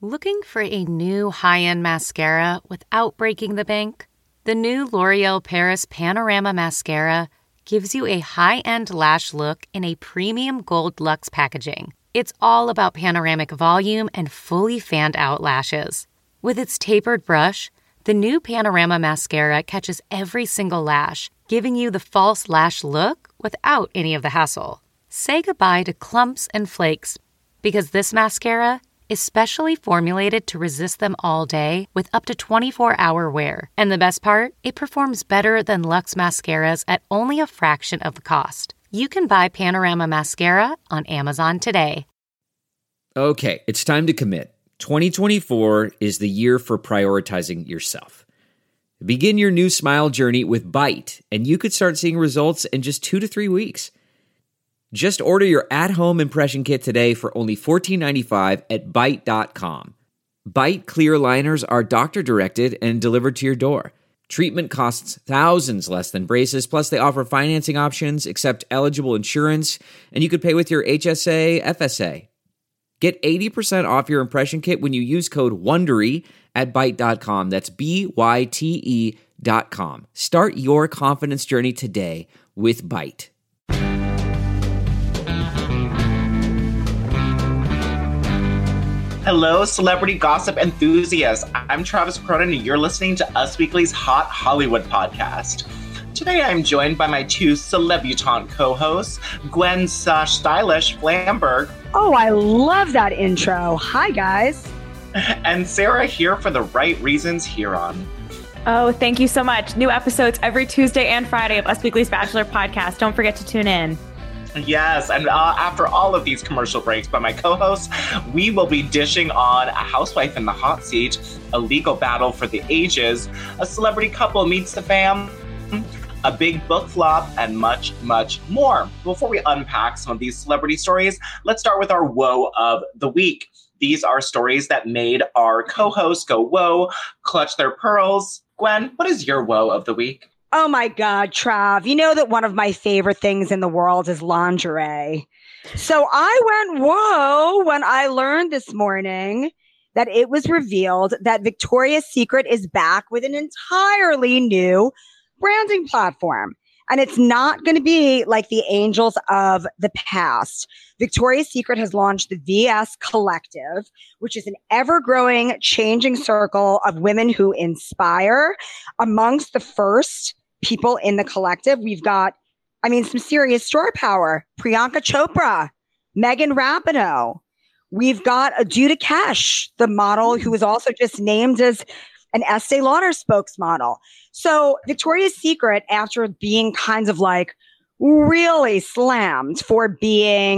Looking for a new high-end mascara without breaking the bank? The new L'Oreal Paris Panorama Mascara gives you a high-end lash look in a premium gold luxe packaging. It's all about panoramic volume and fully fanned-out lashes. With its tapered brush, the new Panorama Mascara catches every single lash, giving you the false lash look without any of the hassle. Say goodbye to clumps and flakes, because this mascara is specially formulated to resist them all day with up to 24-hour wear. And the best part? It performs better than Luxe mascaras at only a fraction of the cost. You can buy Panorama Mascara on Amazon today. Okay, it's time to commit. 2024 is the year for prioritizing yourself. Begin your new smile journey with Byte, and you could start seeing results in just 2 to 3 weeks. Just order your at-home impression kit today for only $14.95 at Byte.com. Byte clear liners are doctor-directed and delivered to your door. Treatment costs thousands less than braces, plus they offer financing options, accept eligible insurance, and you could pay with your HSA, FSA. Get 80% off your impression kit when you use code WONDERY at Byte.com. That's BYTE.com. Start your confidence journey today with Byte. Hello, celebrity gossip enthusiasts. I'm Travis Cronin, and you're listening to Us Weekly's Hot Hollywood podcast. Today, I'm joined by my two celebutante co-hosts, Gwen Stylish Flamberg. Oh, I love that intro. Hi, guys. And Sarah here for the right reasons Huron. Oh, thank you so much. New episodes every Tuesday and Friday of Us Weekly's Bachelor podcast. Don't forget to tune in. Yes, and after all of these commercial breaks by my co-hosts, we will be dishing on A Housewife in the Hot Seat, a legal battle for the ages, a celebrity couple meets the fam, a big book flop, and much, much more. Before we unpack some of these celebrity stories, let's start with our woe of the week. These are stories that made our co-hosts go whoa, clutch their pearls. Gwen, what is your woe of the week? Oh my God, Trav, you know that one of my favorite things in the world is lingerie. So I went, whoa, when I learned this morning that it was revealed that Victoria's Secret is back with an entirely new branding platform. And it's not going to be like the angels of the past. Victoria's Secret has launched the VS Collective, which is an ever-growing, changing circle of women who inspire. Amongst the first people in the collective, we've got, some serious star power. Priyanka Chopra, Megan Rapinoe. We've got Adudha Kesh, the model who was also just named as an Estee Lauder spokesmodel. So Victoria's Secret, after being kind of like really slammed for being,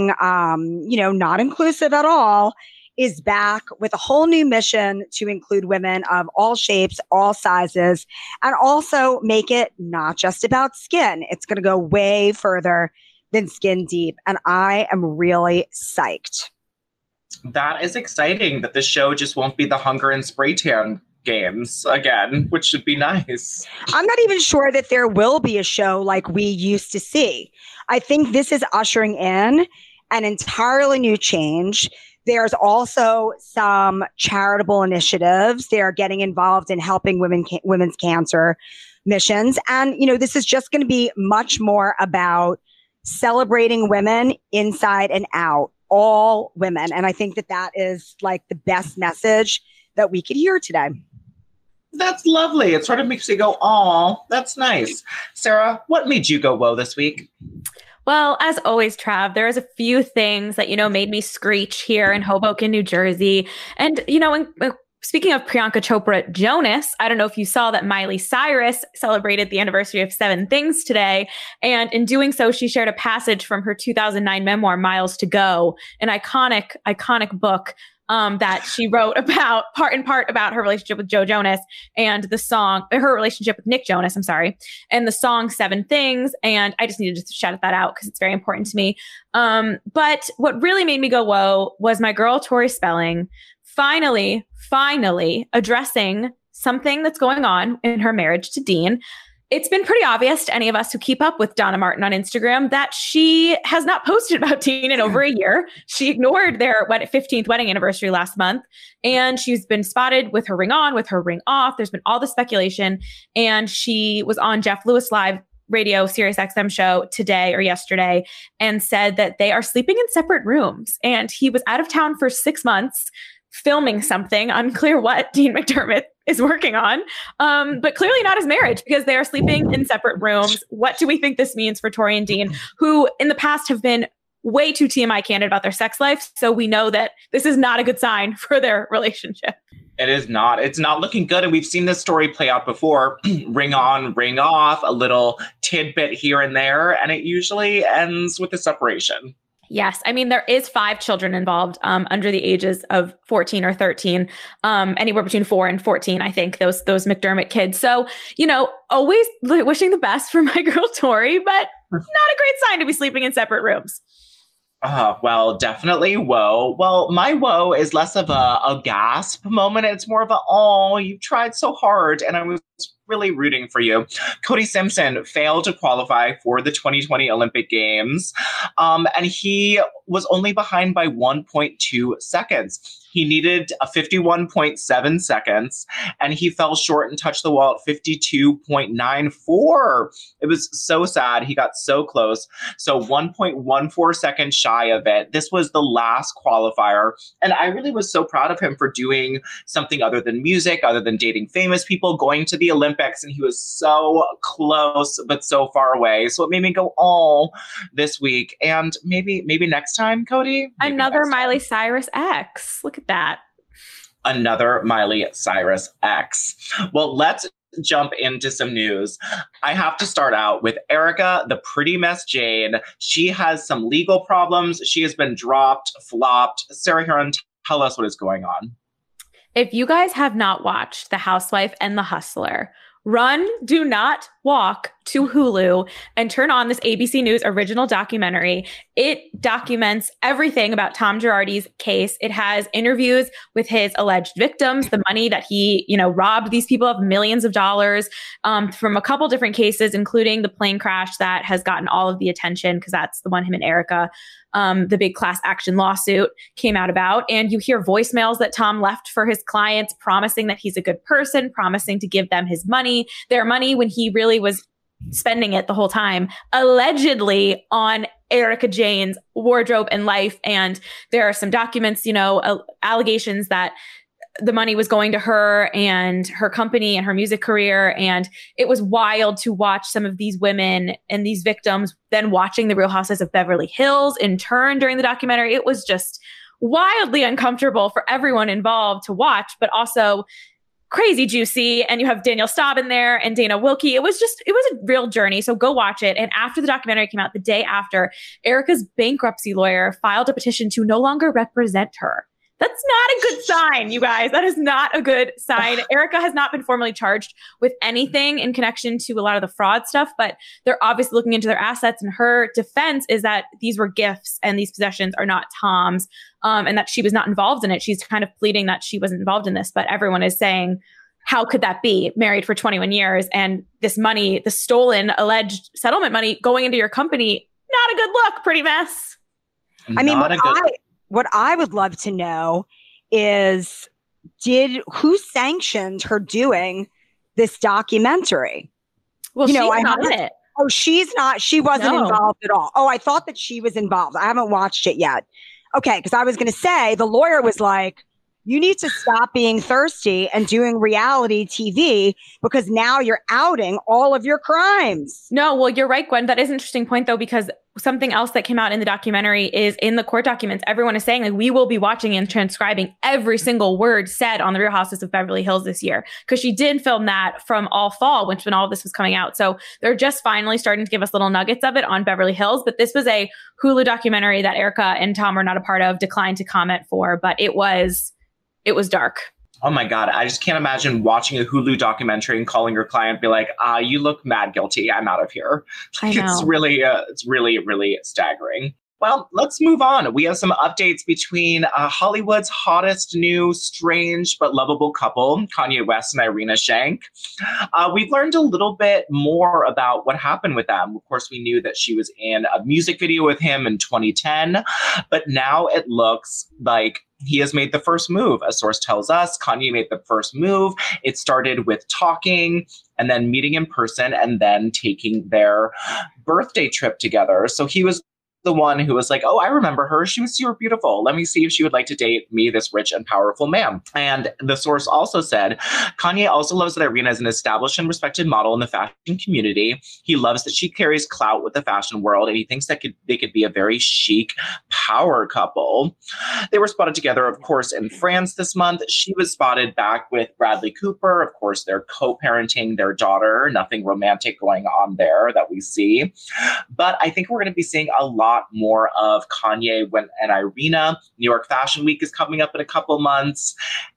not inclusive at all, is back with a whole new mission to include women of all shapes, all sizes, and also make it not just about skin. It's going to go way further than skin deep. And I am really psyched. That is exciting that the show just won't be the hunger and spray tan games again, which should be nice. I'm not even sure that there will be a show like we used to see. I think this is ushering in an entirely new change. There's also some charitable initiatives. They're getting involved in helping women's cancer missions. And, this is just going to be much more about celebrating women inside and out, all women. And I think that is like the best message that we could hear today. That's lovely. It sort of makes you go, "Aw, that's nice." Sarah, what made you go whoa this week? Well, as always, Trav, there's a few things that, made me screech here in Hoboken, New Jersey. And, speaking of Priyanka Chopra Jonas, I don't know if you saw that Miley Cyrus celebrated the anniversary of Seven Things today. And in doing so, she shared a passage from her 2009 memoir, Miles to Go, an iconic book that she wrote about, part about her relationship with Joe Jonas and her relationship with Nick Jonas, and the song Seven Things. And I just needed to shout that out because it's very important to me. But what really made me go, whoa, was my girl, Tori Spelling, finally addressing something that's going on in her marriage to Dean. It's been pretty obvious to any of us who keep up with Donna Martin on Instagram that she has not posted about Dean in over a year. She ignored their 15th wedding anniversary last month, and she's been spotted with her ring on, with her ring off. There's been all this speculation, and she was on Jeff Lewis Live Radio Sirius XM show today or yesterday and said that they are sleeping in separate rooms, and he was out of town for 6 months filming something, unclear what Dean McDermott is working on, but clearly not his marriage because they are sleeping in separate rooms. What do we think this means for Tori and Dean, who in the past have been way too TMI candid about their sex life? So we know that this is not a good sign for their relationship. It is not. It's not looking good. And we've seen this story play out before. Ring on, ring off, a little tidbit here and there. And it usually ends with a separation. Yes. I mean, there is 5 children involved under the ages of 14 or 13, anywhere between 4 and 14, I think, those McDermott kids. So, always wishing the best for my girl Tori, but not a great sign to be sleeping in separate rooms. Well, definitely woe. Well, my woe is less of a gasp moment. It's more of a, oh, you tried so hard. And I was really rooting for you. Cody Simpson failed to qualify for the 2020 Olympic Games. And he was only behind by 1.2 seconds. He needed a 51.7 seconds, and he fell short and touched the wall at 52.94. It was so sad. He got so close. So 1.14 seconds shy of it. This was the last qualifier. And I really was so proud of him for doing something other than music, other than dating famous people, going to the Olympics. And he was so close, but so far away. So it made me go, oh, this week. And maybe next time, Cody. Another Miley Cyrus X. Look at that. Another Miley Cyrus X. Well, let's jump into some news. I have to start out with Erika, the pretty mess Jane. She has some legal problems. She has been dropped, flopped. Sarah Hearon, tell us what is going on. If you guys have not watched The Housewife and The Hustler, run, do not walk to Hulu and turn on this ABC News original documentary. It documents everything about Tom Girardi's case. It has interviews with his alleged victims, the money that he, robbed these people of millions of dollars from a couple different cases, including the plane crash that has gotten all of the attention because that's the one him and Erika, the big class action lawsuit came out about. And you hear voicemails that Tom left for his clients, promising that he's a good person, promising to give them their money when he really was spending it the whole time, allegedly on Erika Jayne's wardrobe and life. And there are some documents, allegations that the money was going to her and her company and her music career. And it was wild to watch some of these women and these victims then watching The Real Housewives of Beverly Hills in turn during the documentary. It was just wildly uncomfortable for everyone involved to watch, but also crazy juicy. And you have Danielle Staub in there and Dana Wilkie. It was a real journey. So go watch it. And after the documentary came out, the day after, Erika's bankruptcy lawyer filed a petition to no longer represent her. That's not a good sign, you guys. That is not a good sign. Erika has not been formally charged with anything in connection to a lot of the fraud stuff, but they're obviously looking into their assets. And her defense is that these were gifts and these possessions are not Tom's, and that she was not involved in it. She's kind of pleading that she wasn't involved in this, but everyone is saying, how could that be? Married for 21 years and this money, the stolen alleged settlement money going into your company, not a good look, pretty mess. I mean, what I would love to know is who sanctioned her doing this documentary? Well, she's not in it. Oh, she's not. She wasn't involved at all. Oh, I thought that she was involved. I haven't watched it yet. Okay, because I was going to say the lawyer was like, you need to stop being thirsty and doing reality TV because now you're outing all of your crimes. No, well, you're right, Gwen. That is an interesting point, though, because something else that came out in the documentary is in the court documents. Everyone is saying, like, we will be watching and transcribing every single word said on The Real Housewives of Beverly Hills this year, because she did film that from all fall, when all of this was coming out. So they're just finally starting to give us little nuggets of it on Beverly Hills. But this was a Hulu documentary that Erika and Tom were not a part of, declined to comment for, but it was dark. Oh my God. I just can't imagine watching a Hulu documentary and calling your client, be like, you look mad guilty. I'm out of here. I know. It's really, really staggering. Well, let's move on. We have some updates between Hollywood's hottest new strange but lovable couple, Kanye West and Irina Shayk. We've learned a little bit more about what happened with them. Of course, we knew that she was in a music video with him in 2010, but now it looks like he has made the first move. A source tells us Kanye made the first move. It started with talking and then meeting in person and then taking their birthday trip together. So he was the one who was like, oh, I remember her. She was super beautiful. Let me see if she would like to date me, this rich and powerful man. And the source also said, Kanye also loves that Irina is an established and respected model in the fashion community. He loves that she carries clout with the fashion world, and he thinks that they could be a very chic power couple. They were spotted together, of course, in France this month. She was spotted back with Bradley Cooper. Of course, they're co-parenting their daughter. Nothing romantic going on there that we see. But I think we're going to be seeing a lot more of Kanye and Irina. New York Fashion Week is coming up in a couple months,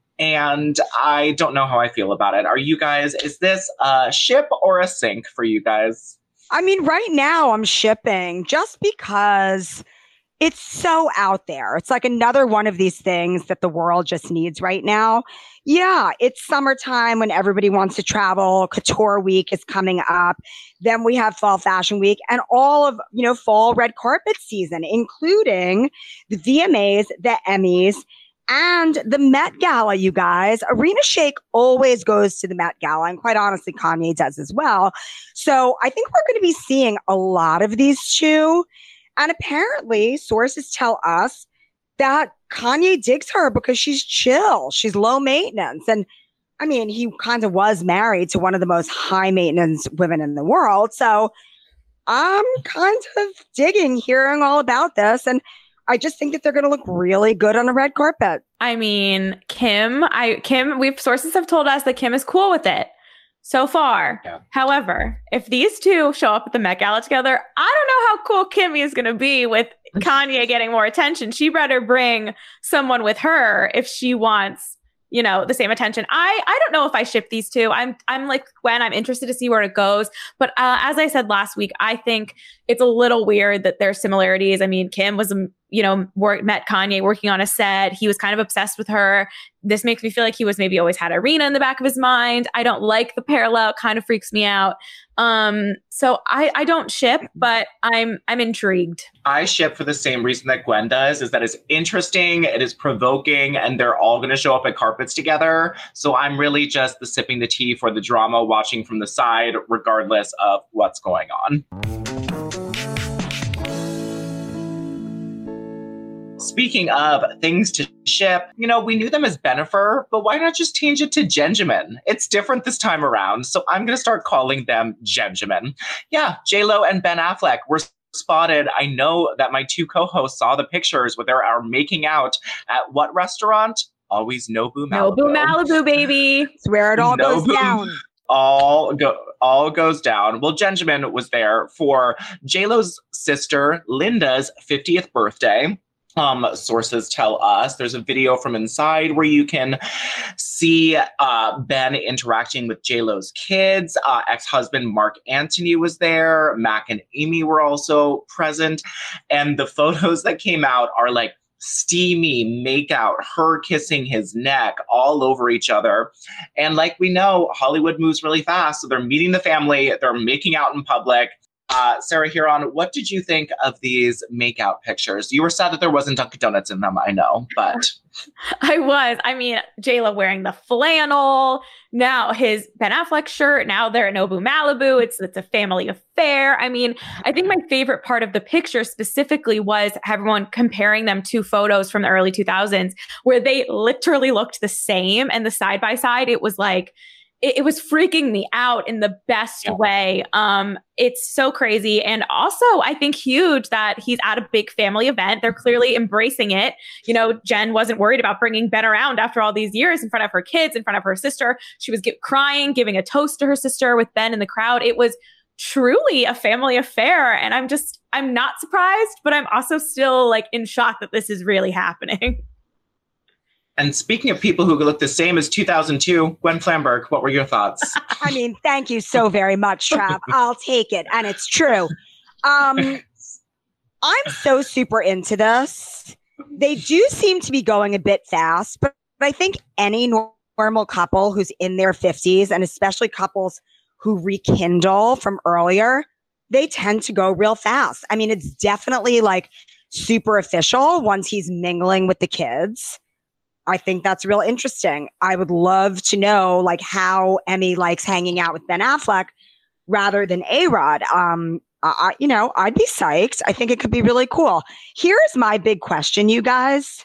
and I don't know how I feel about it. Is this a ship or a sink for you guys? I mean, right now I'm shipping just because it's so out there. It's like another one of these things that the world just needs right now. Yeah, it's summertime when everybody wants to travel. Couture Week is coming up. Then we have Fall Fashion Week and all of, fall red carpet season, including the VMAs, the Emmys, and the Met Gala, you guys. Irina Shayk always goes to the Met Gala, and quite honestly, Kanye does as well. So I think we're going to be seeing a lot of these two. And apparently, sources tell us that Kanye digs her because she's chill. She's low maintenance. And I mean, he kind of was married to one of the most high maintenance women in the world. So I'm kind of digging hearing all about this. And I just think that they're going to look really good on a red carpet. I mean, sources have told us that Kim is cool with it so far. Yeah. However, if these two show up at the Met Gala together, I don't know how cool Kimmy is going to be with Kanye getting more attention. She better bring someone with her if she wants, the same attention. I don't know if I ship these two. I'm like Gwen, I'm interested to see where it goes. But as I said last week, I think it's a little weird that there's similarities. I mean, Kim was, met Kanye working on a set. He was kind of obsessed with her. This makes me feel like he was maybe always had Irina in the back of his mind. I don't like the parallel. It kind of freaks me out. So I don't ship, but I'm intrigued. I ship for the same reason that Gwen does, is that it's interesting, it is provoking, and they're all going to show up at carpets together. So I'm really just the sipping the tea for the drama, watching from the side, regardless of what's going on. Speaking of things to ship, we knew them as Bennifer, but why not just change it to Genjamin? It's different this time around, so I'm going to start calling them Genjamin. Yeah, J-Lo and Ben Affleck were spotted. I know that my two co-hosts saw the pictures where they are making out at what restaurant? Always Nobu Malibu. Nobu Malibu, baby. It's where it all goes down. All goes down. Well, Genjamin was there for J-Lo's sister Linda's 50th birthday. Sources tell us there's a video from inside where you can see Ben interacting with J-Lo's kids. Ex-husband Mark Antony was there. Mac and Amy were also present. And the photos that came out are like steamy makeout, her kissing his neck all over each other. And like we know, Hollywood moves really fast. So they're meeting the family. They're making out in public. Sarah Huron, what did you think of these makeout pictures? You were sad that there wasn't Dunkin' Donuts in them, I know, but... I was. I mean, J-Lo wearing the flannel, now his Ben Affleck shirt, now they're at Nobu Malibu. It's a family affair. I mean, I think my favorite part of the picture specifically was everyone comparing them to photos from the early 2000s where they literally looked the same, and the side by side, it was like... It was freaking me out in the best way. It's so crazy. And also, I think huge that he's at a big family event. They're clearly embracing it. Jen wasn't worried about bringing Ben around after all these years in front of her kids, in front of her sister. She was crying, giving a toast to her sister with Ben in the crowd. It was truly a family affair. And I'm not surprised, but I'm also still in shock that this is really happening. And speaking of people who look the same as 2002, Gwen Flamberg, what were your thoughts? I mean, thank you so very much, Trav. I'll take it. And it's true. I'm so super into this. They do seem to be going a bit fast, but I think any normal couple who's in their 50s, and especially couples who rekindle from earlier, they tend to go real fast. I mean, it's definitely like super official once he's mingling with the kids. I think that's real interesting. I would love to know like how Emmy likes hanging out with Ben Affleck rather than A-Rod. I'd be psyched. I think it could be really cool. Here's my big question, you guys.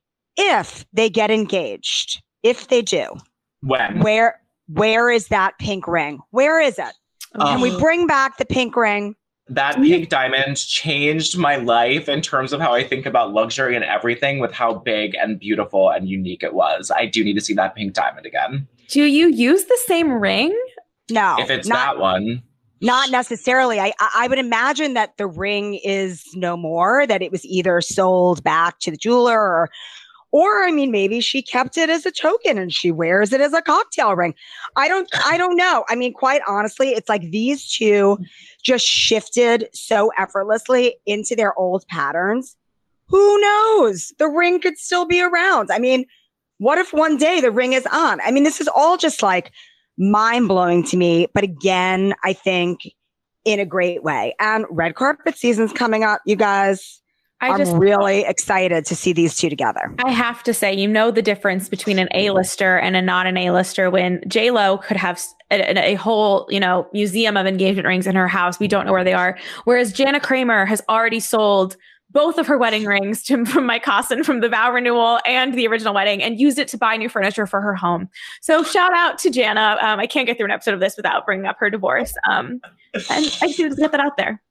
If they get engaged, if they do, when? Where is that pink ring? Where is it? Can we bring back the pink ring? That pink diamond changed my life in terms of how I think about luxury and everything with how big and beautiful and unique it was. I do need to see that pink diamond again. Do you use the same ring? No. If it's that one. Not necessarily. I would imagine that the ring is no more, that it was either sold back to the jeweler or I mean, maybe she kept it as a token and she wears it as a cocktail ring. I don't know. I mean, quite honestly, it's like these two just shifted so effortlessly into their old patterns. Who knows? The ring could still be around. I mean, what if one day the ring is on? I mean, this is all just like mind blowing to me. But again, I think in a great way. And red carpet season's coming up, you guys. I'm really excited to see these two together. I have to say, you know the difference between an A-lister and a not an A-lister when J-Lo could have a whole, museum of engagement rings in her house. We don't know where they are. Whereas Jana Kramer has already sold both of her wedding rings from Mike Cosson from the vow renewal and the original wedding and used it to buy new furniture for her home. So shout out to Jana. I can't get through an episode of this without bringing up her divorce. And I just need to get that out there.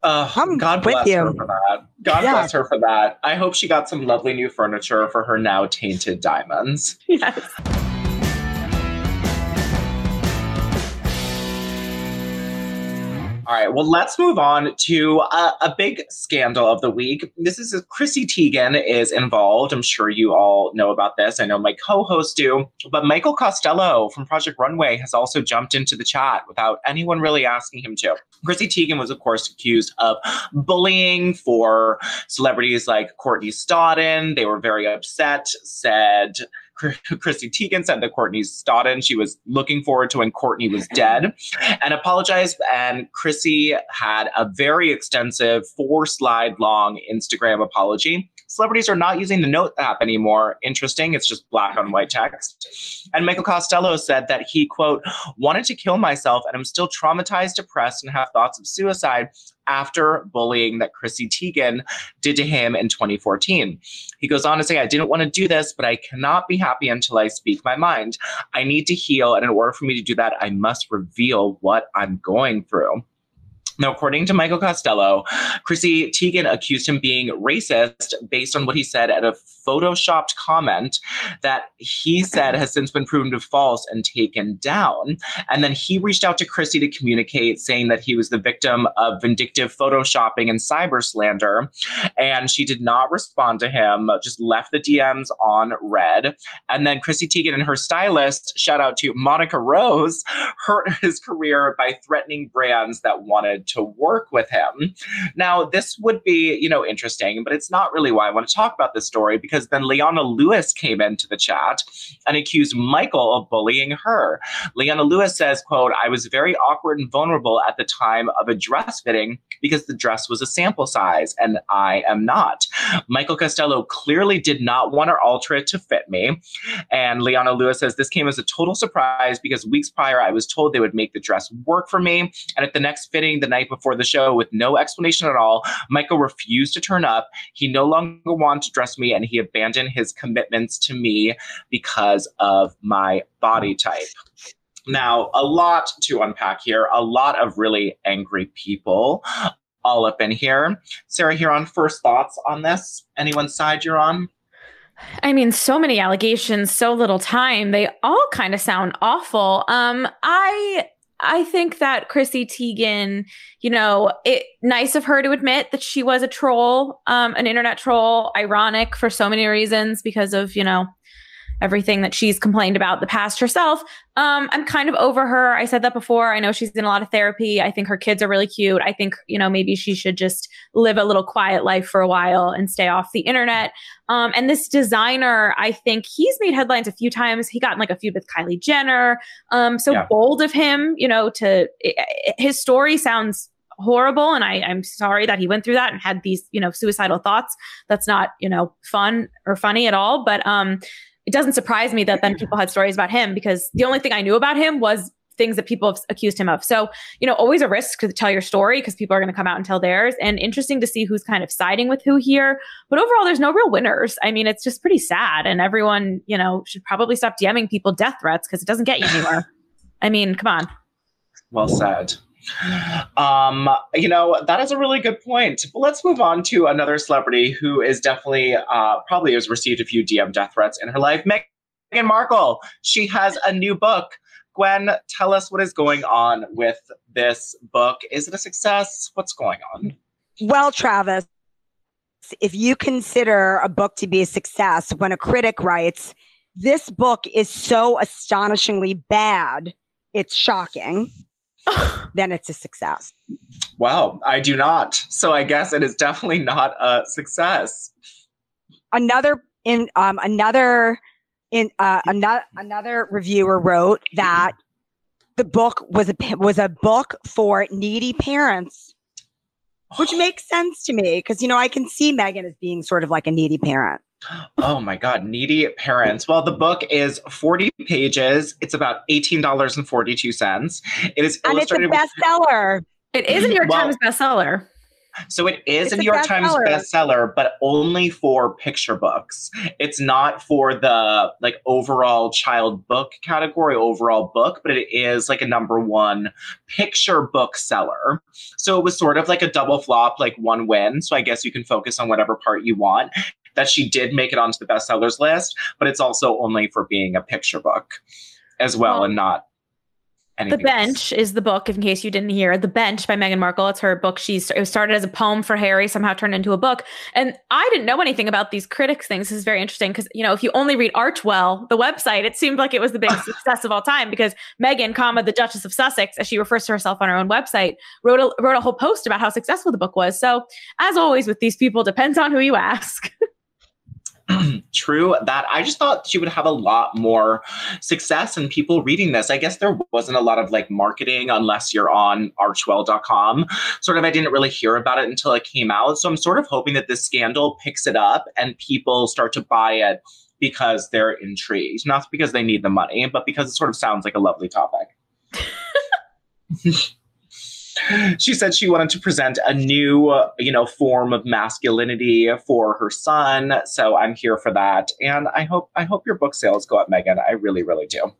God bless her for that. God bless her for that. I hope she got some lovely new furniture for her now tainted diamonds. Yes. All right, well, let's move on to a big scandal of the week. This is Chrissy Teigen is involved. I'm sure you all know about this. I know my co-hosts do. But Michael Costello from Project Runway has also jumped into the chat without anyone really asking him to. Chrissy Teigen was, of course, accused of bullying for celebrities like Courtney Stodden. They were very upset, Chrissy Teigen said that Courtney Stodden, she was looking forward to when Courtney was dead and apologized. And Chrissy had a very extensive 4-slide long Instagram apology. Celebrities are not using the Note app anymore. Interesting. It's just black on white text. And Michael Costello said that he, quote, wanted to kill myself and I'm still traumatized, depressed, and have thoughts of suicide after bullying that Chrissy Teigen did to him in 2014. He goes on to say, I didn't want to do this, but I cannot be happy until I speak my mind. I need to heal. And in order for me to do that, I must reveal what I'm going through. Now, according to Michael Costello, Chrissy Teigen accused him being racist based on what he said at a photoshopped comment that he said has since been proven to be false and taken down. And then he reached out to Chrissy to communicate, saying that he was the victim of vindictive photoshopping and cyber slander. And she did not respond to him, just left the DMs on red. And then Chrissy Teigen and her stylist, shout out to Monica Rose, hurt his career by threatening brands that wanted to work with him. Now, this would be, interesting, but it's not really why I want to talk about this story, because then Leona Lewis came into the chat and accused Michael of bullying her. Leona Lewis says, quote, I was very awkward and vulnerable at the time of a dress fitting because the dress was a sample size and I am not. Michael Costello clearly did not want to alter it to fit me. And Leona Lewis says, this came as a total surprise because weeks prior, I was told they would make the dress work for me. And at the next fitting the night before the show, with no explanation at all, Michael refused to turn up. He no longer wanted to dress me and he abandoned his commitments to me because of my body type. Now, a lot to unpack here, a lot of really angry people all up in here. Sarah, here on first thoughts on this. Anyone's side you're on? I mean, so many allegations, so little time. They all kind of sound awful. I think that Chrissy Teigen, nice of her to admit that she was a troll, an internet troll, ironic for so many reasons because of, everything that she's complained about the past herself. I'm kind of over her. I said that before. I know she's in a lot of therapy. I think her kids are really cute. I think, maybe she should just live a little quiet life for a while and stay off the internet. And this designer, I think he's made headlines a few times. He got in like a feud with Kylie Jenner. Bold of him, his story sounds horrible. And I'm sorry that he went through that and had these, suicidal thoughts. That's not, fun or funny at all. But it doesn't surprise me that then people had stories about him, because the only thing I knew about him was things that people have accused him of. So, always a risk to tell your story because people are going to come out and tell theirs, and interesting to see who's kind of siding with who here. But overall, there's no real winners. I mean, it's just pretty sad. And everyone, should probably stop DMing people death threats because it doesn't get you anywhere. I mean, come on. Well said. That is a really good point. But let's move on to another celebrity who is definitely probably has received a few DM death threats in her life. Meghan Markle. She has a new book. Gwen, tell us what is going on with this book. Is it a success? What's going on? Well, Travis, if you consider a book to be a success, when a critic writes, this book is so astonishingly bad, it's shocking, then it's a success. Wow, I do not. So I guess it is definitely not a success. Another reviewer wrote that the book was a book for needy parents, which makes sense to me because, I can see Meghan as being sort of like a needy parent. Oh my God, needy parents. Well, the book is 40 pages. It's about $18.42. It is illustrated. And it's a bestseller. It is a New York Times bestseller. So it is a New York Times bestseller, but only for picture books. It's not for the overall child book category, overall book, but it is like a #1 picture book seller. So it was sort of like a double flop, like one win. So I guess you can focus on whatever part you want. That she did make it onto the bestsellers list, but it's also only for being a picture book as well, and not anything The Bench is the book, in case you didn't hear. The Bench by Meghan Markle. It's her book. It was started as a poem for Harry, somehow turned into a book. And I didn't know anything about these critics things. This is very interesting because, if you only read Archewell, the website, it seemed like it was the biggest success of all time because Meghan, the Duchess of Sussex, as she refers to herself on her own website, wrote a whole post about how successful the book was. So as always with these people, depends on who you ask. True that. I just thought she would have a lot more success in people reading this. I guess there wasn't a lot of marketing unless you're on archewell.com. I didn't really hear about it until it came out. So I'm sort of hoping that this scandal picks it up and people start to buy it because they're intrigued, not because they need the money, but because it sort of sounds like a lovely topic. She said she wanted to present a new, form of masculinity for her son. So I'm here for that. And I hope your book sales go up, Meghan. I really, really do.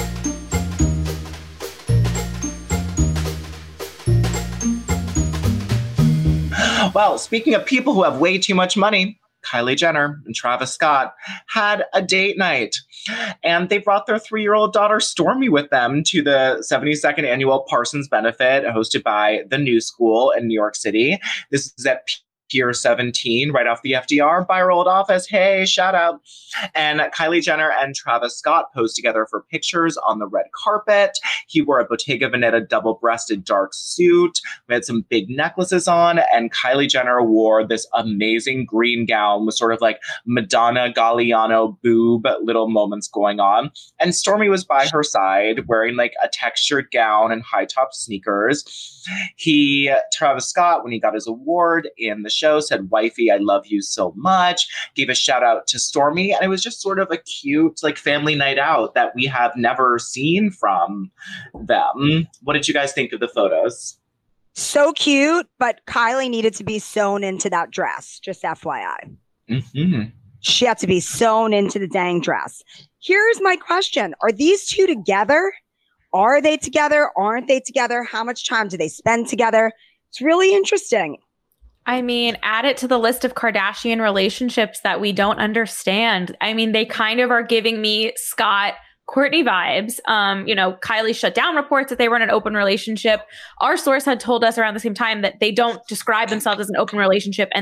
Well, speaking of people who have way too much money, Kylie Jenner and Travis Scott had a date night. And they brought their 3-year-old daughter Stormy with them to the 72nd annual Parsons Benefit hosted by the New School in New York City. This is at Pier 17, right off the FDR, by our old office. Hey, shout out. And Kylie Jenner and Travis Scott posed together for pictures on the red carpet. He wore a Bottega Veneta double-breasted dark suit. We had some big necklaces on, and Kylie Jenner wore this amazing green gown with sort of Madonna Galliano boob little moments going on. And Stormy was by her side wearing a textured gown and high-top sneakers. Travis Scott, when he got his award in the show, said, "Wifey, I love you so much," gave a shout out to Stormy. And it was just sort of a cute, family night out that we have never seen from them. What did you guys think of the photos? So cute, but Kylie needed to be sewn into that dress, just FYI. Mm-hmm. She had to be sewn into the dang dress. Here's my question. Are these two together? Are they together? Aren't they together? How much time do they spend together? It's really interesting. I mean, add it to the list of Kardashian relationships that we don't understand. I mean, they kind of are giving me Scott Kourtney vibes. Kylie shut down reports that they were in an open relationship. Our source had told us around the same time that they don't describe themselves as an open relationship, and they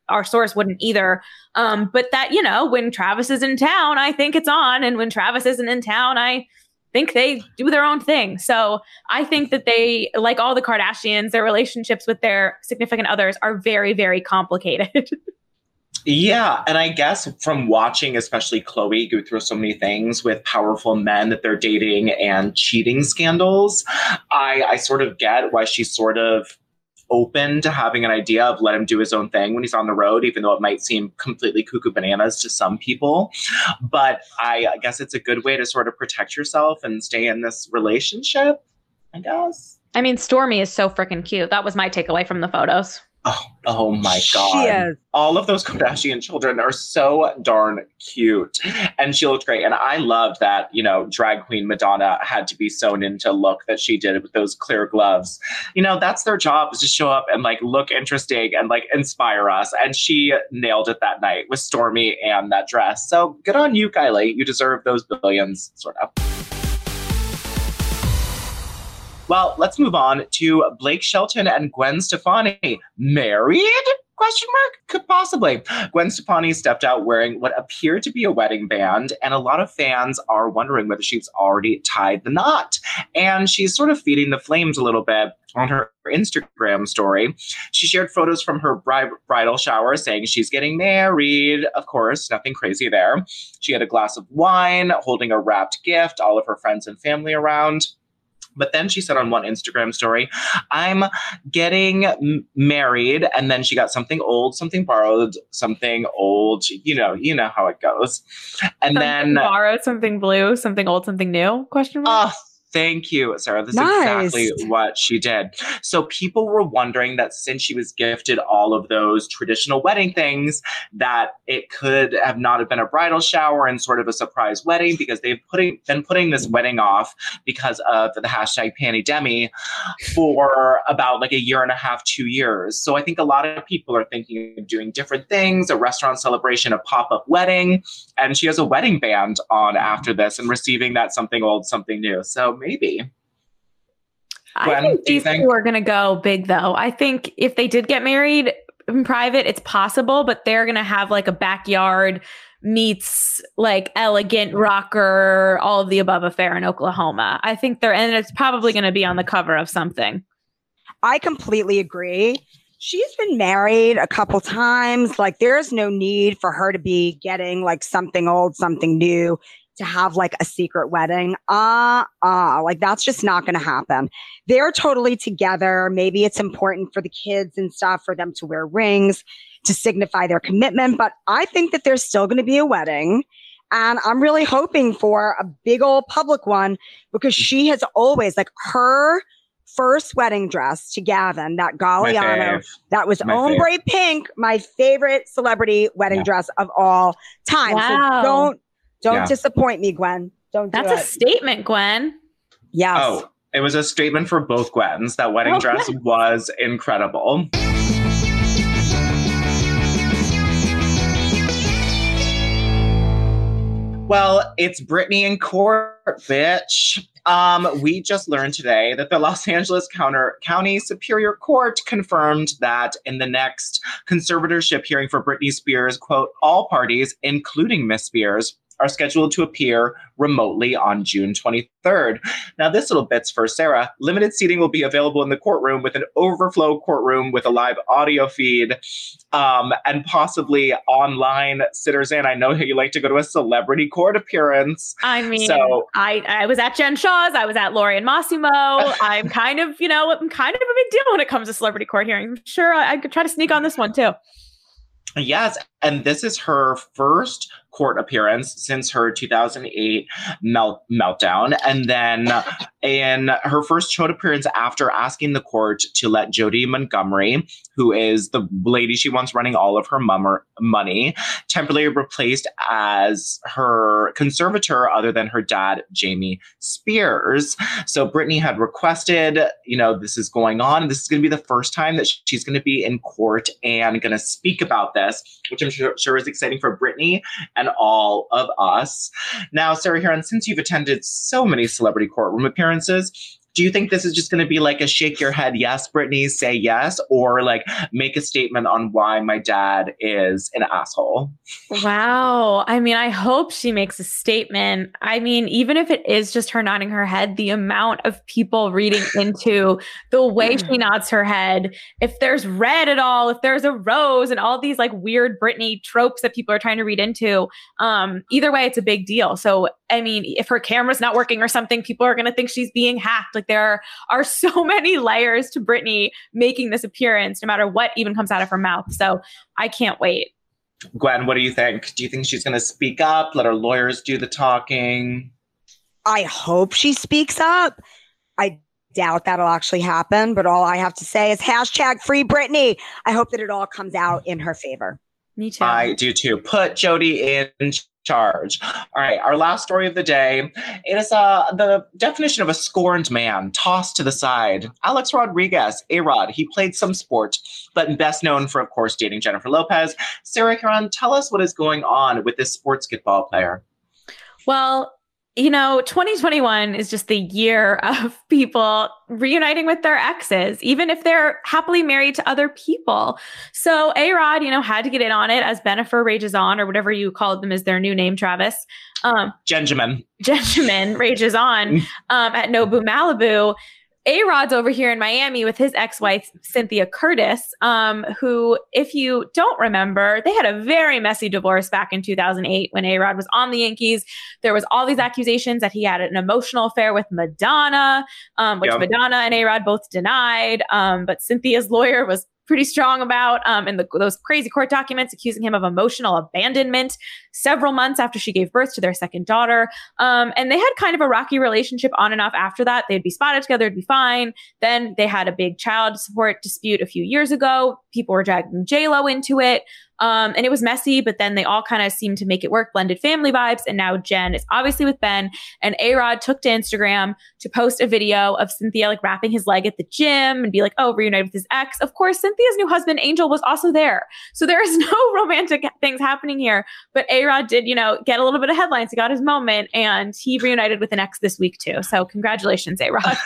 our source wouldn't either. But that, when Travis is in town, I think it's on. And when Travis isn't in town, I think they do their own thing. So I think that they, like all the Kardashians, their relationships with their significant others are very, very complicated. Yeah. And I guess from watching, especially Khloe go through so many things with powerful men that they're dating and cheating scandals, I sort of get why she's sort of open to having an idea of let him do his own thing when he's on the road, even though it might seem completely cuckoo bananas to some people. But I guess it's a good way to sort of protect yourself and stay in this relationship, I guess. I mean, Stormi is so freaking cute. That was my takeaway from the photos. Oh my God. All of those Kardashian children are so darn cute. And she looked great. And I loved that, drag queen Madonna had to be sewn into look that she did with those clear gloves. That's their job, is to show up and look interesting and inspire us. And she nailed it that night with Stormi and that dress. So good on you, Kylie. You deserve those billions, sort of. Well, let's move on to Blake Shelton and Gwen Stefani. Married? Question mark? Could possibly. Gwen Stefani stepped out wearing what appeared to be a wedding band, and a lot of fans are wondering whether she's already tied the knot. And she's sort of feeding the flames a little bit on her Instagram story. She shared photos from her bridal shower saying she's getting married. Of course, nothing crazy there. She had a glass of wine, holding a wrapped gift, all of her friends and family around. But then she said on one Instagram story, I'm getting married. And then she got something old, something borrowed, something old. You know how it goes. And something then borrowed, something blue, something old, something new? Question mark. Thank you, Sarah. This is exactly what she did. So people were wondering that since she was gifted all of those traditional wedding things, that it could have not have been a bridal shower and sort of a surprise wedding, because they've been putting this wedding off because of the hashtag Pandemi for about a year and a half, 2 years. So I think a lot of people are thinking of doing different things, a restaurant celebration, a pop-up wedding, and she has a wedding band on after this and receiving that something old, something new. So maybe. Gwen, I think these two are going to go big, though. I think if they did get married in private, it's possible, but they're going to have a backyard meets elegant rocker, all of the above affair in Oklahoma. I think and it's probably going to be on the cover of something. I completely agree. She's been married a couple times. There's no need for her to be getting something old, something new, to have a secret wedding. That's just not going to happen. They're totally together. Maybe it's important for the kids and stuff for them to wear rings to signify their commitment. But I think that there's still going to be a wedding. And I'm really hoping for a big old public one, because she has always her first wedding dress to Gavin, that Galliano, that was ombre pink, my favorite celebrity wedding dress of all time. Wow. So don't disappoint me, Gwen. That's a statement, Gwen. Yes. Oh, it was a statement for both Gwens. That wedding dress was incredible. Well, it's Britney in court, bitch. We just learned today that the Los Angeles County Superior Court confirmed that in the next conservatorship hearing for Britney Spears, quote, all parties, including Miss Spears, are scheduled to appear remotely on June 23rd. Now, this little bit's for Sarah. Limited seating will be available in the courtroom, with an overflow courtroom with a live audio feed, and possibly online sitters in. I know you like to go to a celebrity court appearance. I mean, so, I was at Jen Shaw's. I was at Lori and Massimo. I'm kind of, I'm kind of a big deal when it comes to celebrity court hearings. I'm sure I could try to sneak on this one too. Yes, and this is her first court appearance since her 2008 meltdown. And then in her first court appearance after asking the court to let Jody Montgomery, who is the lady she wants running all of her money, temporarily replaced as her conservator other than her dad, Jamie Spears. So Britney had requested, this is going on. And this is going to be the first time that she's going to be in court and going to speak about this, which I'm sure is exciting for Britney and all of us. Now, Sarah Hearon, since you've attended so many celebrity courtroom appearances, Do you think this is just going to be like a shake your head, yes, Brittany, say yes, or like make a statement on why my dad is an asshole? Wow. I mean, I hope she makes a statement. I mean, even if it is just her nodding her head, the amount of people reading into the way she nods her head, if there's red at all, if there's a rose, and all these like weird Britney tropes that people are trying to read into, either way, it's a big deal. So, I mean, if her camera's not working or something, people are going to think she's being hacked. Like there are so many layers to Britney making this appearance, no matter what even comes out of her mouth. So I can't wait. Gwen, what do you think? Do you think she's going to speak up, let her lawyers do the talking? I hope she speaks up. I doubt that'll actually happen, but all I have to say is hashtag free Britney. I hope that it all comes out in her favor. Me too. I do too. Put Jody in charge. All right, our last story of the day. It is the definition of a scorned man, tossed to the side. Alex Rodriguez, A-Rod, he played some sport, but best known for, of course, dating Jennifer Lopez. Sarah Caron, tell us what is going on with this sports basketball player. Well, you know, 2021 is just the year of people reuniting with their exes, even if they're happily married to other people. So A-Rod, you know, had to get in on it as Bennifer rages on, or whatever you called them as their new name, Travis. Benjamin rages on at Nobu Malibu. A-Rod's over here in Miami with his ex-wife, Cynthia Curtis, who, if you don't remember, they had a very messy divorce back in 2008 when A-Rod was on the Yankees. There was all these accusations that he had an emotional affair with Madonna, which Madonna and A-Rod both denied. But Cynthia's lawyer was pretty strong about, and those crazy court documents accusing him of emotional abandonment several months after she gave birth to their second daughter. And they had kind of a rocky relationship on and off after that. They'd be spotted together, it'd be fine. Then they had a big child support dispute a few years ago. People were dragging J-Lo into it. And it was messy, but then they all kind of seemed to make it work, blended family vibes. And now Jen is obviously with Ben, and A-Rod took to Instagram to post a video of Cynthia like wrapping his leg at the gym and be like, oh, reunited with his ex. Of course, Cynthia's new husband, Angel, was also there. So there is no romantic things happening here, but A-Rod did, you know, get a little bit of headlines. He got his moment, and he reunited with an ex this week too. So congratulations, A-Rod.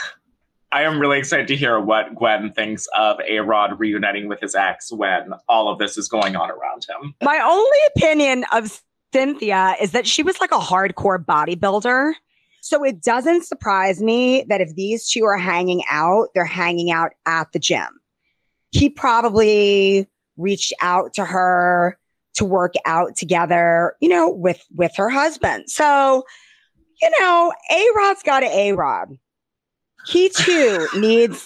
I am really excited to hear what Gwen thinks of A-Rod reuniting with his ex when all of this is going on around him. My only opinion of Cynthia is that she was like a hardcore bodybuilder. So it doesn't surprise me that if these two are hanging out, they're hanging out at the gym. He probably reached out to her to work out together, you know, with her husband. So, you know, A-Rod's got an A-Rod. He too needs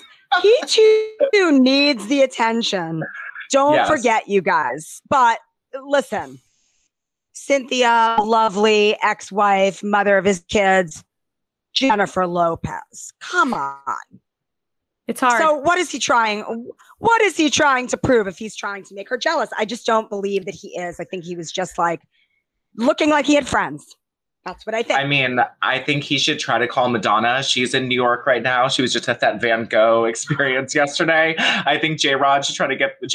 the attention. Don't forget, you guys. But listen, Cynthia, lovely ex-wife, mother of his kids, Jennifer Lopez. Come on. It's hard. So what is he trying? What is he trying to prove if he's trying to make her jealous? I just don't believe that he is. I think he was just like looking like he had friends. That's what I think. I mean, I think he should try to call Madonna. She's in New York right now. She was just at that Van Gogh experience yesterday. I think A-Rod should try to get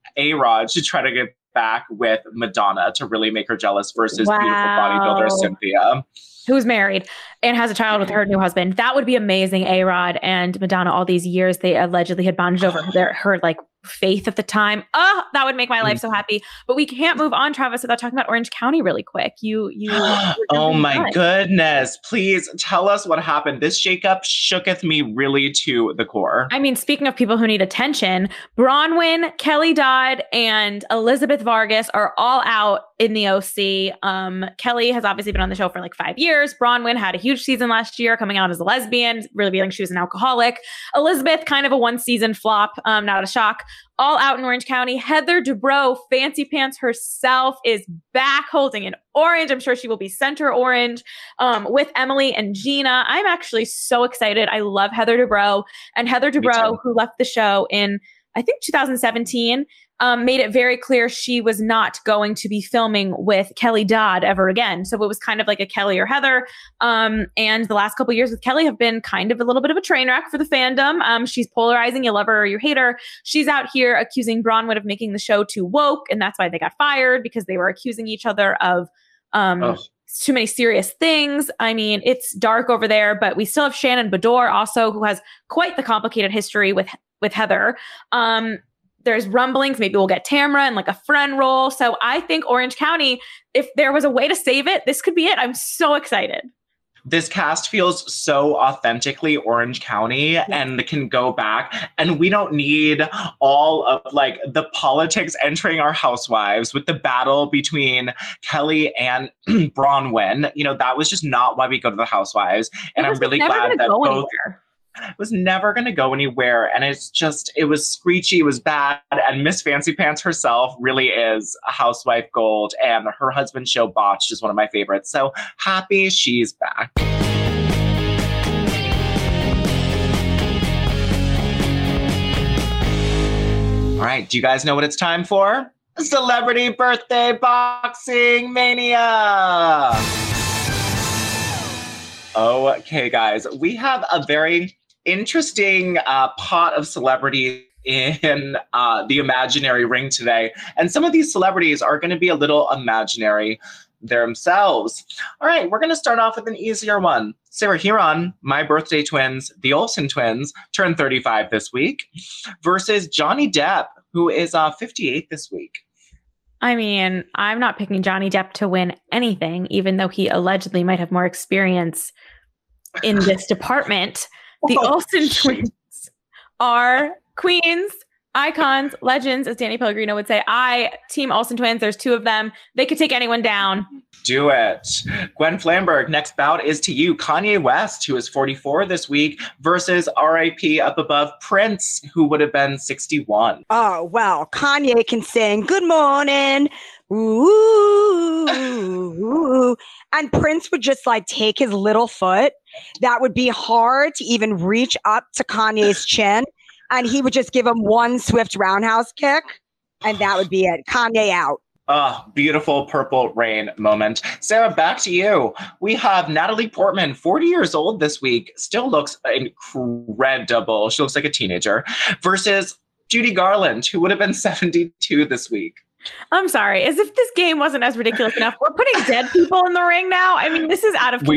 back with Madonna to really make her jealous versus beautiful bodybuilder Cynthia, who's married and has a child with her new husband. That would be amazing. A-Rod and Madonna, all these years, they allegedly had bonded over her like faith at the time. Oh, that would make my life so happy. But we can't move on, Travis, without talking about Orange County really quick. Oh my goodness. Please tell us what happened. This shakeup shooketh me really to the core. I mean, speaking of people who need attention, Bronwyn, Kelly Dodd, and Elizabeth Vargas are all out in the OC. Kelly has obviously been on the show for like 5 years. Bronwyn had a huge season last year, coming out as a lesbian, revealing she was an alcoholic. Elizabeth, kind of a one-season flop, not a shock. All out in Orange County. Heather Dubrow, Fancy Pants herself, is back holding an orange. I'm sure she will be center orange with Emily and Gina. I'm actually so excited. I love Heather Dubrow. And Heather Dubrow, who left the show in, I think, 2017, made it very clear she was not going to be filming with Kelly Dodd ever again. So it was kind of like a Kelly or Heather. And the last couple of years with Kelly have been kind of a little bit of a train wreck for the fandom. She's polarizing. You love her or you hate her. She's out here accusing Bronwyn of making the show too woke. And that's why they got fired, because they were accusing each other of too many serious things. I mean, it's dark over there, but we still have Shannon Beador also, who has quite the complicated history with Heather. There's rumblings. Maybe we'll get Tamra in like a friend role. So I think Orange County, if there was a way to save it, this could be it. I'm so excited. This cast feels so authentically Orange County and can go back. And we don't need all of like the politics entering our housewives with the battle between Kelly and Bronwyn. You know, that was just not why we go to the housewives. And I'm really glad that both... It was never going to go anywhere. And it was screechy, it was bad. And Miss Fancy Pants herself really is a housewife gold. And her husband's show, Botched, is one of my favorites. So happy she's back. All right, do you guys know what it's time for? Celebrity Birthday Boxing Mania! Okay, guys, we have a very interesting pot of celebrities in the imaginary ring today. And some of these celebrities are going to be a little imaginary themselves. All right, we're going to start off with an easier one. Sarah Huron, my birthday twins, the Olsen twins, turned 35 this week, versus Johnny Depp, who is 58 this week. I mean, I'm not picking Johnny Depp to win anything, even though he allegedly might have more experience in this department. The Olsen twins are queens, icons, legends, as Danny Pellegrino would say. Team Olsen twins, there's two of them. They could take anyone down. Do it. Gwen Flamberg, next bout is to you. Kanye West, who is 44 this week, versus RIP up above Prince, who would have been 61. Oh, well, Kanye can sing Good Morning. Ooh, ooh. And Prince would just like take his little foot. That would be hard to even reach up to Kanye's chin. And he would just give him one swift roundhouse kick. And that would be it. Kanye out. Beautiful purple rain moment. Sarah, back to you. We have Natalie Portman, 40 years old this week, still looks incredible. She looks like a teenager, versus Judy Garland, who would have been 72 this week. I'm sorry. As if this game wasn't as ridiculous enough. We're putting dead people in the ring now. I mean, this is out of control.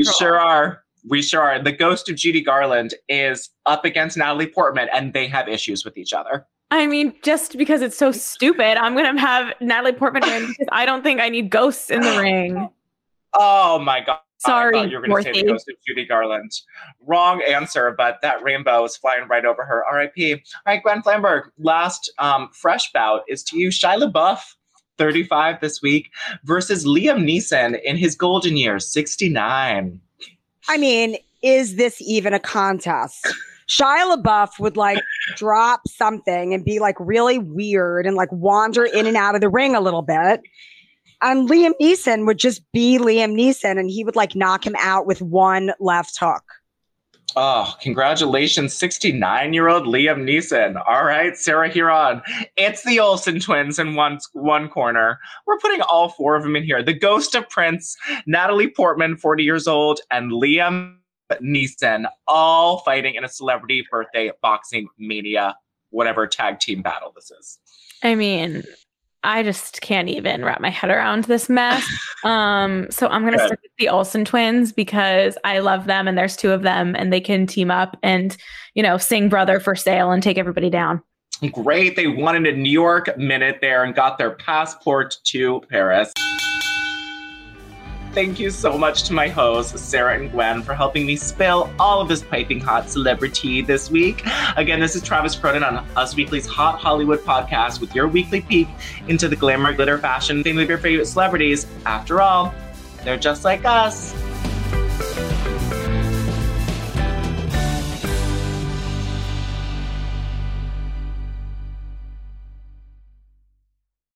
We sure are. The ghost of Judy Garland is up against Natalie Portman, and they have issues with each other. I mean, just because it's so stupid, I'm going to have Natalie Portman win because I don't think I need ghosts in the ring. Oh, my God. Sorry, I thought you were going to say the ghost of Judy Garland. Wrong answer, but that rainbow is flying right over her. R.I.P. All right, Gwen Flamberg, last fresh bout is to you. Shia LaBeouf, 35 this week, versus Liam Neeson in his golden years, 69. I mean, is this even a contest? Shia LaBeouf would like drop something and be like really weird and like wander in and out of the ring a little bit. And Liam Neeson would just be Liam Neeson and he would like knock him out with one left hook. Oh, congratulations, 69-year-old Liam Neeson. All right, Sarah Huron. It's the Olsen twins in one corner. We're putting all four of them in here. The ghost of Prince, Natalie Portman, 40 years old, and Liam Neeson, all fighting in a celebrity birthday boxing mania, whatever tag team battle this is. I mean, I just can't even wrap my head around this mess. So I'm going to stick with the Olsen twins because I love them and there's two of them and they can team up and, sing Brother for Sale and take everybody down. Great. They won in a New York minute there and got their passport to Paris. Thank you so much to my hosts, Sarah and Gwen, for helping me spill all of this piping hot celebrity this week. Again, this is Travis Cronin on Us Weekly's Hot Hollywood podcast with your weekly peek into the glamour, glitter, fashion, fame of your favorite celebrities. After all, they're just like us.